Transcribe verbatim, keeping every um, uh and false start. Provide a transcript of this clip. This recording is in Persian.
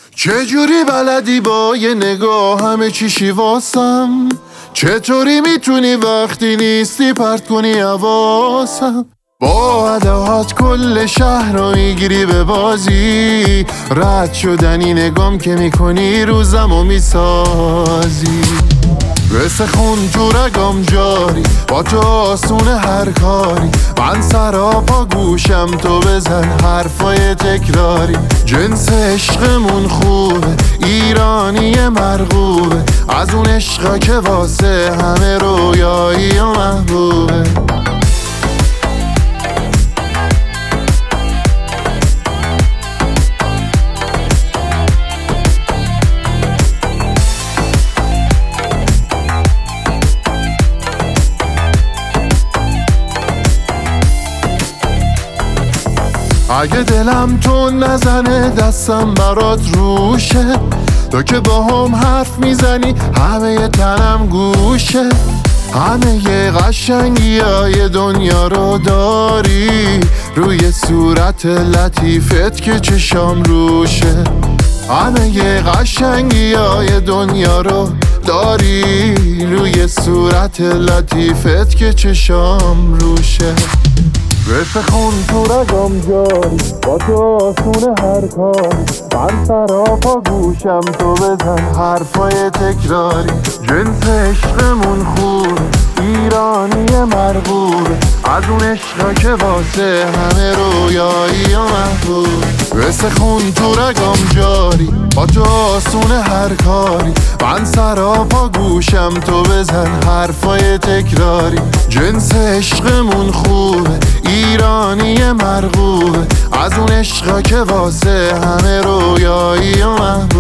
چجوری بلدی با یه نگاه همه چیشی واسم؟ چطوری میتونی وقتی نیستی پرت کنی حواسم؟ با اداهات کل شهر رو میگیری به بازی، رد شدنی نگام که میکنی روزم و میسازی. مثل خون تو رگام جاری، با تو آسون هر کاری. من سراپا گوشم تو بزن حرفای تکراری. جنس عشقمون خوبه، ایرانی مرغوبه، از اون عشقا که واسه همه رویایی و محبوبه. اگه دلم تو نزنه دستم برات روشه، تو که با هم حرف میزنی همه ی تنم گوشه. همه ی قشنگی های دنیا رو داری، روی صورت لطیفت که چشام روشه. همه ی قشنگی های دنیا رو داری، روی صورت لطیفت که چشام روشه. مثل خون تو رگام جاری، با تو آسون هر کاری. من سراپا گوشم تو بزن حرفای تکراری. جنس عشقمون خوبه، ایرانی مرغوبه، از اون عشقا که واسه همه رویایی و محبوب. مثل خون تو رگام جاری، با تو آسون هر کاری. من سراپا گوشم تو بزن حرفای تکراری. جنس عشقمون خوبه، ایرانی مرغوبه، از اون عشقا که واسه همه رویایی و محبوب.